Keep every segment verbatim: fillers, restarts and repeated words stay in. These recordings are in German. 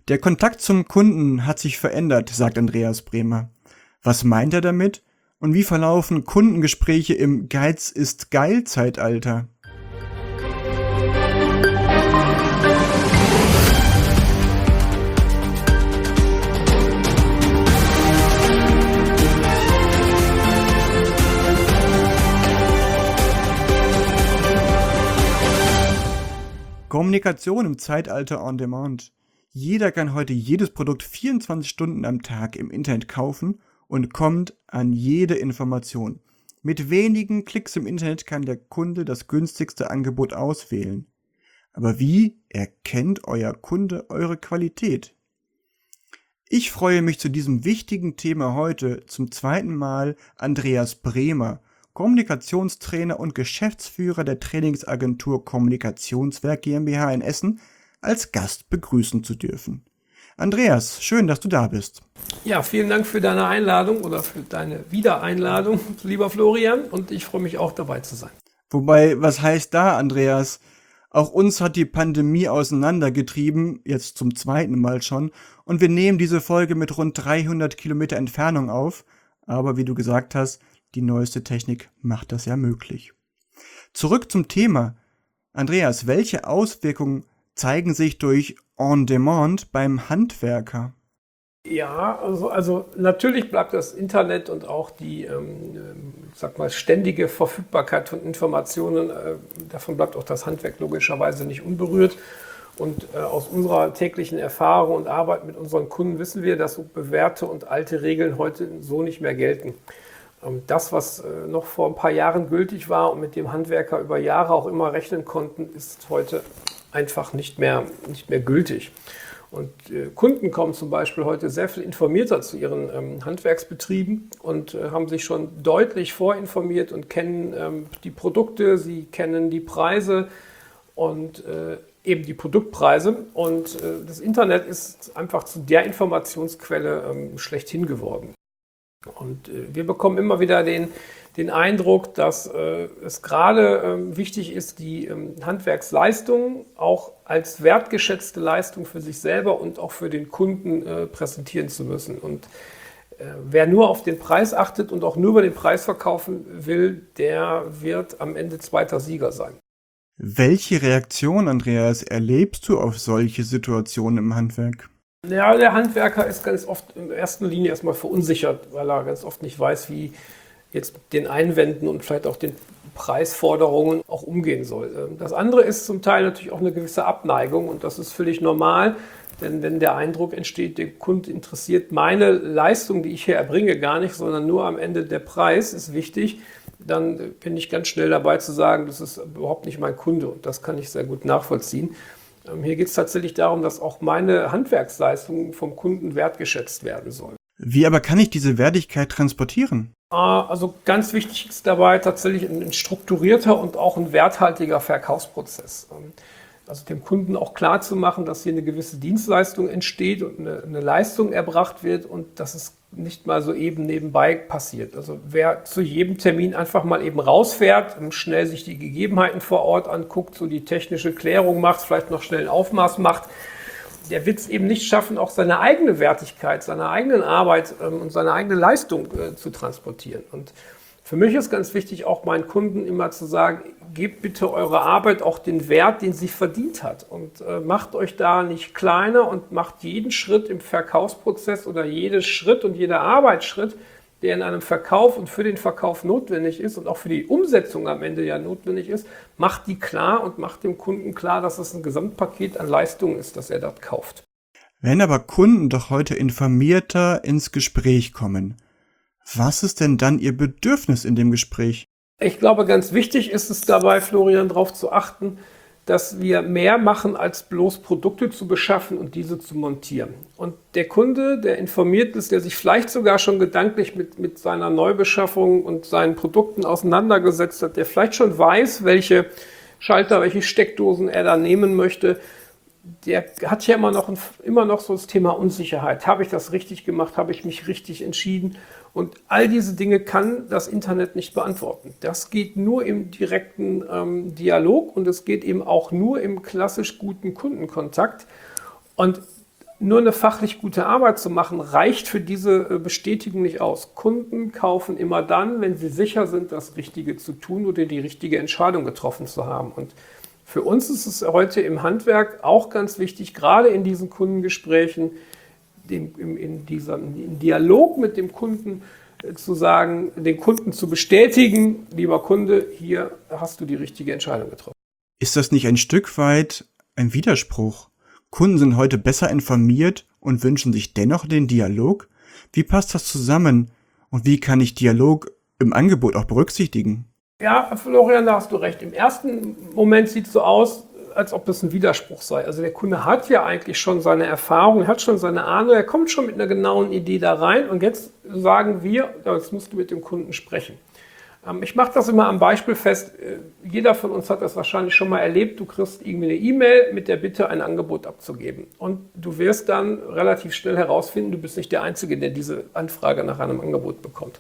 Der Kontakt zum Kunden hat sich verändert, sagt Andreas Bremer. Was meint er damit? Und wie verlaufen Kundengespräche im Geiz ist geil Zeitalter? Kommunikation im Zeitalter on Demand. Jeder kann heute jedes Produkt vierundzwanzig Stunden am Tag im Internet kaufen und kommt an jede Information. Mit wenigen Klicks im Internet kann der Kunde das günstigste Angebot auswählen. Aber wie erkennt euer Kunde eure Qualität? Ich freue mich zu diesem wichtigen Thema heute zum zweiten Mal Andreas Bremer, Kommunikationstrainer und Geschäftsführer der Trainingsagentur Kommunikationswerk GmbH in Essen, als Gast begrüßen zu dürfen. Andreas, schön, dass du da bist. Ja, vielen Dank für deine Einladung oder für deine Wiedereinladung, lieber Florian, und ich freue mich auch dabei zu sein. Wobei, was heißt da, Andreas? Auch uns hat die Pandemie auseinandergetrieben, jetzt zum zweiten Mal schon, und wir nehmen diese Folge mit rund dreihundert Kilometer Entfernung auf, aber wie du gesagt hast, die neueste Technik macht das ja möglich. Zurück zum Thema. Andreas, welche Auswirkungen zeigen sich durch On-Demand beim Handwerker? Ja, also, also natürlich bleibt das Internet und auch die, ähm, ich sag mal, ständige Verfügbarkeit von Informationen, äh, davon bleibt auch das Handwerk logischerweise nicht unberührt. Und äh, aus unserer täglichen Erfahrung und Arbeit mit unseren Kunden wissen wir, dass so bewährte und alte Regeln heute so nicht mehr gelten. Das, was noch vor ein paar Jahren gültig war und mit dem Handwerker über Jahre auch immer rechnen konnten, ist heute einfach nicht mehr, nicht mehr gültig. Und äh, Kunden kommen zum Beispiel heute sehr viel informierter zu ihren ähm, Handwerksbetrieben und äh, haben sich schon deutlich vorinformiert und kennen ähm, die Produkte, sie kennen die Preise und äh, eben die Produktpreise. Und äh, das Internet ist einfach zu der Informationsquelle ähm, schlechthin geworden. Und äh, wir bekommen immer wieder den, den Eindruck, dass äh, es gerade ähm, wichtig ist, die ähm, Handwerksleistung auch als wertgeschätzte Leistung für sich selber und auch für den Kunden äh, präsentieren zu müssen. Und äh, wer nur auf den Preis achtet und auch nur über den Preis verkaufen will, der wird am Ende zweiter Sieger sein. Welche Reaktion, Andreas, erlebst du auf solche Situationen im Handwerk? Ja, der Handwerker ist ganz oft in erster Linie erstmal verunsichert, weil er ganz oft nicht weiß, wie jetzt mit den Einwänden und vielleicht auch den Preisforderungen auch umgehen soll. Das andere ist zum Teil natürlich auch eine gewisse Abneigung und das ist völlig normal, denn wenn der Eindruck entsteht, der Kunde interessiert meine Leistung, die ich hier erbringe, gar nicht, sondern nur am Ende der Preis ist wichtig, dann bin ich ganz schnell dabei zu sagen, das ist überhaupt nicht mein Kunde und das kann ich sehr gut nachvollziehen. Hier geht es tatsächlich darum, dass auch meine Handwerksleistung vom Kunden wertgeschätzt werden soll. Wie aber kann ich diese Wertigkeit transportieren? Also ganz wichtig ist dabei tatsächlich ein strukturierter und auch ein werthaltiger Verkaufsprozess. Also dem Kunden auch klar zu machen, dass hier eine gewisse Dienstleistung entsteht und eine, eine Leistung erbracht wird und dass es nicht mal so eben nebenbei passiert. Also wer zu jedem Termin einfach mal eben rausfährt und schnell sich die Gegebenheiten vor Ort anguckt, so die technische Klärung macht, vielleicht noch schnell ein Aufmaß macht, der wird es eben nicht schaffen, auch seine eigene Wertigkeit, seine eigenen Arbeit ähm, und seine eigene Leistung äh, zu transportieren. Und für mich ist ganz wichtig, auch meinen Kunden immer zu sagen, gebt bitte eure Arbeit auch den Wert, den sie verdient hat. Und äh, macht euch da nicht kleiner und macht jeden Schritt im Verkaufsprozess oder jeden Schritt und jeder Arbeitsschritt, der in einem Verkauf und für den Verkauf notwendig ist und auch für die Umsetzung am Ende ja notwendig ist, macht die klar und macht dem Kunden klar, dass es ein Gesamtpaket an Leistungen ist, das er dort kauft. Wenn aber Kunden doch heute informierter ins Gespräch kommen, was ist denn dann ihr Bedürfnis in dem Gespräch? Ich glaube, ganz wichtig ist es dabei, Florian, darauf zu achten, dass wir mehr machen, als bloß Produkte zu beschaffen und diese zu montieren. Und der Kunde, der informiert ist, der sich vielleicht sogar schon gedanklich mit, mit seiner Neubeschaffung und seinen Produkten auseinandergesetzt hat, der vielleicht schon weiß, welche Schalter, welche Steckdosen er da nehmen möchte, der hat ja immer noch, ein, immer noch so das Thema Unsicherheit. Habe ich das richtig gemacht? Habe ich mich richtig entschieden? Und all diese Dinge kann das Internet nicht beantworten. Das geht nur im direkten ähm, Dialog und es geht eben auch nur im klassisch guten Kundenkontakt. Und nur eine fachlich gute Arbeit zu machen, reicht für diese Bestätigung nicht aus. Kunden kaufen immer dann, wenn sie sicher sind, das Richtige zu tun oder die richtige Entscheidung getroffen zu haben. Und für uns ist es heute im Handwerk auch ganz wichtig, gerade in diesen Kundengesprächen, dem, in, in diesem in Dialog mit dem Kunden äh, zu sagen, den Kunden zu bestätigen, lieber Kunde, hier hast du die richtige Entscheidung getroffen. Ist das nicht ein Stück weit ein Widerspruch? Kunden sind heute besser informiert und wünschen sich dennoch den Dialog. Wie passt das zusammen und wie kann ich Dialog im Angebot auch berücksichtigen? Ja, Florian, da hast du recht. Im ersten Moment sieht es so aus, als ob das ein Widerspruch sei. Also der Kunde hat ja eigentlich schon seine Erfahrung, hat schon seine Ahnung, er kommt schon mit einer genauen Idee da rein und jetzt sagen wir, jetzt musst du mit dem Kunden sprechen. Ich mache das immer am Beispiel fest. Jeder von uns hat das wahrscheinlich schon mal erlebt. Du kriegst irgendwie eine E-Mail mit der Bitte, ein Angebot abzugeben. Und du wirst dann relativ schnell herausfinden, du bist nicht der Einzige, der diese Anfrage nach einem Angebot bekommt.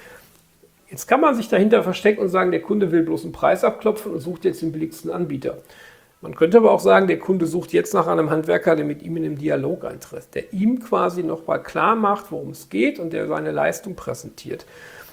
Jetzt kann man sich dahinter verstecken und sagen, der Kunde will bloß einen Preis abklopfen und sucht jetzt den billigsten Anbieter. Man könnte aber auch sagen, der Kunde sucht jetzt nach einem Handwerker, der mit ihm in den Dialog eintritt, der ihm quasi nochmal klar macht, worum es geht und der seine Leistung präsentiert.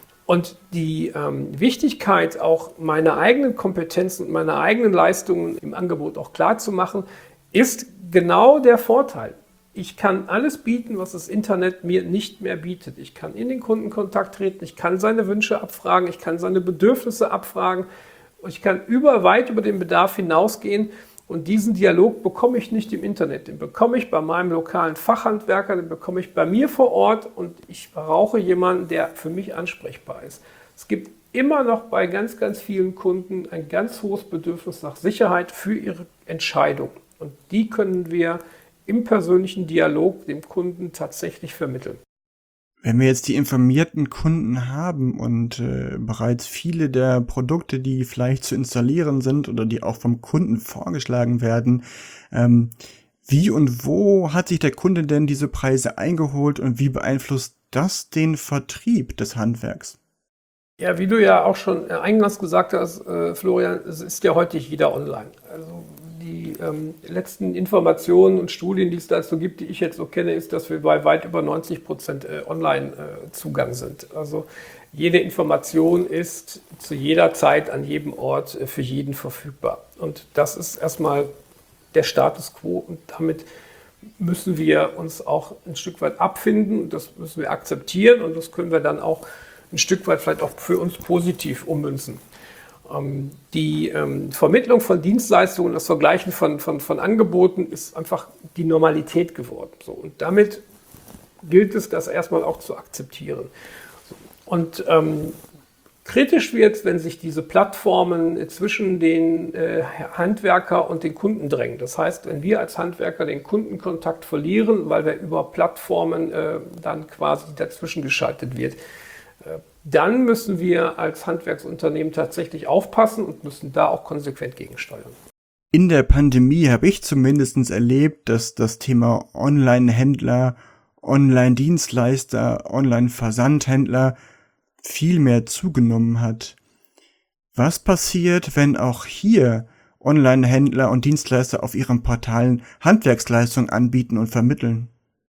Und die ähm, Wichtigkeit, auch meine eigenen Kompetenzen und meine eigenen Leistungen im Angebot auch klar zu machen, ist genau der Vorteil. Ich kann alles bieten, was das Internet mir nicht mehr bietet. Ich kann in den Kundenkontakt treten, ich kann seine Wünsche abfragen, ich kann seine Bedürfnisse abfragen und ich kann über, weit über den Bedarf hinausgehen. Und diesen Dialog bekomme ich nicht im Internet, den bekomme ich bei meinem lokalen Fachhandwerker, den bekomme ich bei mir vor Ort und ich brauche jemanden, der für mich ansprechbar ist. Es gibt immer noch bei ganz, ganz vielen Kunden ein ganz hohes Bedürfnis nach Sicherheit für ihre Entscheidung. Und die können wir im persönlichen Dialog dem Kunden tatsächlich vermitteln. Wenn wir jetzt die informierten Kunden haben und äh, bereits viele der Produkte, die vielleicht zu installieren sind oder die auch vom Kunden vorgeschlagen werden, ähm, wie und wo hat sich der Kunde denn diese Preise eingeholt und wie beeinflusst das den Vertrieb des Handwerks? Ja, wie du ja auch schon eingangs gesagt hast, äh, Florian, es ist ja heute jeder online. Also die ähm, letzten Informationen und Studien, die es dazu gibt, die ich jetzt so kenne, ist, dass wir bei weit über neunzig Prozent äh, Online-Zugang äh, sind. Also jede Information ist zu jeder Zeit an jedem Ort äh, für jeden verfügbar. Und das ist erstmal der Status quo und damit müssen wir uns auch ein Stück weit abfinden und das müssen wir akzeptieren und das können wir dann auch ein Stück weit vielleicht auch für uns positiv ummünzen. Ähm, die ähm, Vermittlung von Dienstleistungen, das Vergleichen von, von, von Angeboten ist einfach die Normalität geworden. So, und damit gilt es, das erstmal auch zu akzeptieren. So, und ähm, kritisch wird es, wenn sich diese Plattformen zwischen den äh, Handwerker und den Kunden drängen. Das heißt, wenn wir als Handwerker den Kundenkontakt verlieren, weil wir über Plattformen äh, dann quasi dazwischen geschaltet wird, äh, dann müssen wir als Handwerksunternehmen tatsächlich aufpassen und müssen da auch konsequent gegensteuern. In der Pandemie habe ich zumindest erlebt, dass das Thema Online-Händler, Online-Dienstleister, Online-Versandhändler viel mehr zugenommen hat. Was passiert, wenn auch hier Online-Händler und Dienstleister auf ihren Portalen Handwerksleistungen anbieten und vermitteln?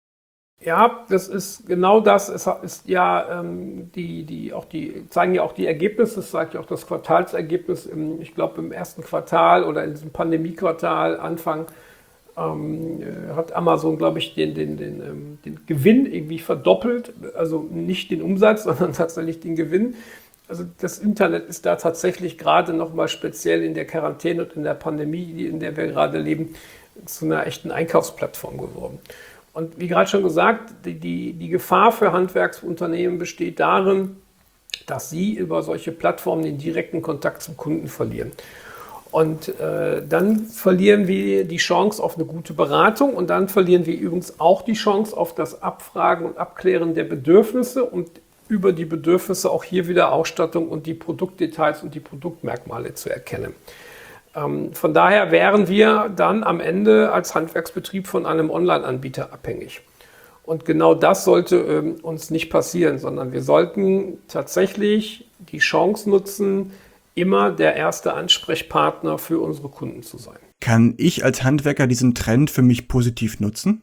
Ja, das ist genau das. Es ist ja ähm, die, die auch die zeigen ja auch die Ergebnisse. Das sagt ja auch das Quartalsergebnis. Im, ich glaube im ersten Quartal oder in diesem Pandemiequartal Anfang ähm, hat Amazon, glaube ich, den den den ähm, den Gewinn irgendwie verdoppelt. Also nicht den Umsatz, sondern tatsächlich den Gewinn. Also das Internet ist da tatsächlich gerade noch mal speziell in der Quarantäne und in der Pandemie, in der wir gerade leben, zu einer echten Einkaufsplattform geworden. Und wie gerade schon gesagt, die, die, die Gefahr für Handwerksunternehmen besteht darin, dass sie über solche Plattformen den direkten Kontakt zum Kunden verlieren. Und äh, dann verlieren wir die Chance auf eine gute Beratung und dann verlieren wir übrigens auch die Chance auf das Abfragen und Abklären der Bedürfnisse und über die Bedürfnisse auch hier wieder Ausstattung und die Produktdetails und die Produktmerkmale zu erkennen. Von daher wären wir dann am Ende als Handwerksbetrieb von einem Online-Anbieter abhängig. Und genau das sollte ähm, uns nicht passieren, sondern wir sollten tatsächlich die Chance nutzen, immer der erste Ansprechpartner für unsere Kunden zu sein. Kann ich als Handwerker diesen Trend für mich positiv nutzen?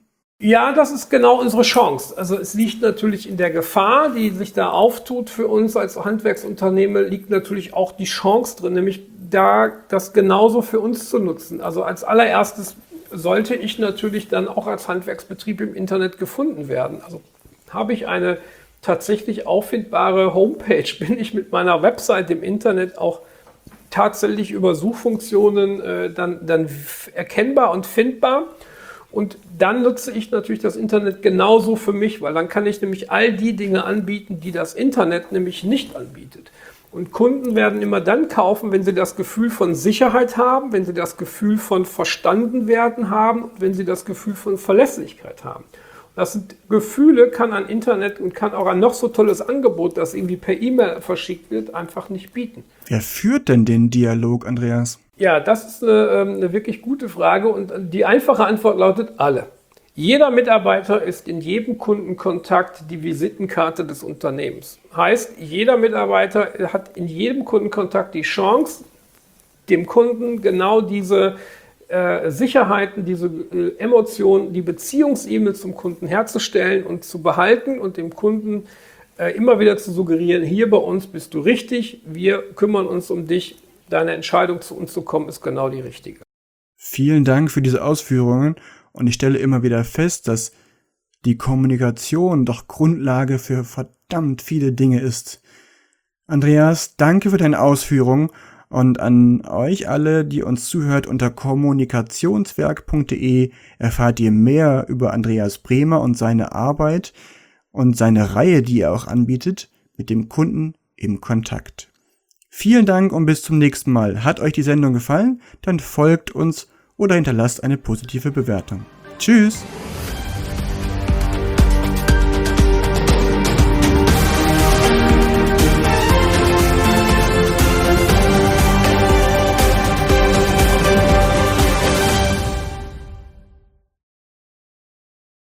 Ja, das ist genau unsere Chance. Also es liegt natürlich in der Gefahr, die sich da auftut für uns als Handwerksunternehmen, liegt natürlich auch die Chance drin, nämlich da das genauso für uns zu nutzen. Also als allererstes sollte ich natürlich dann auch als Handwerksbetrieb im Internet gefunden werden. Also habe ich eine tatsächlich auffindbare Homepage, bin ich mit meiner Website im Internet auch tatsächlich über Suchfunktionen äh, dann, dann erkennbar und findbar. Und dann nutze ich natürlich das Internet genauso für mich, weil dann kann ich nämlich all die Dinge anbieten, die das Internet nämlich nicht anbietet. Und Kunden werden immer dann kaufen, wenn sie das Gefühl von Sicherheit haben, wenn sie das Gefühl von verstanden werden haben und wenn sie das Gefühl von Verlässlichkeit haben. Das sind Gefühle, kann ein Internet und kann auch ein noch so tolles Angebot, das irgendwie per E-Mail verschickt wird, einfach nicht bieten. Wer führt denn den Dialog, Andreas? Ja, das ist eine, eine wirklich gute Frage und die einfache Antwort lautet alle. Jeder Mitarbeiter ist in jedem Kundenkontakt die Visitenkarte des Unternehmens. Heißt, jeder Mitarbeiter hat in jedem Kundenkontakt die Chance, dem Kunden genau diese äh, Sicherheiten, diese äh, Emotionen, die Beziehungsebene zum Kunden herzustellen und zu behalten und dem Kunden äh, immer wieder zu suggerieren, hier bei uns bist du richtig, wir kümmern uns um dich, deine Entscheidung zu uns zu kommen ist genau die richtige. Vielen Dank für diese Ausführungen und ich stelle immer wieder fest, dass die Kommunikation doch Grundlage für verdammt viele Dinge ist. Andreas, danke für deine Ausführungen und an euch alle, die uns zuhört, unter kommunikationswerk punkt de erfahrt ihr mehr über Andreas Bremer und seine Arbeit und seine Reihe, die er auch anbietet, mit dem Kunden im Kontakt. Vielen Dank und bis zum nächsten Mal. Hat euch die Sendung gefallen? Dann folgt uns oder hinterlasst eine positive Bewertung. Tschüss!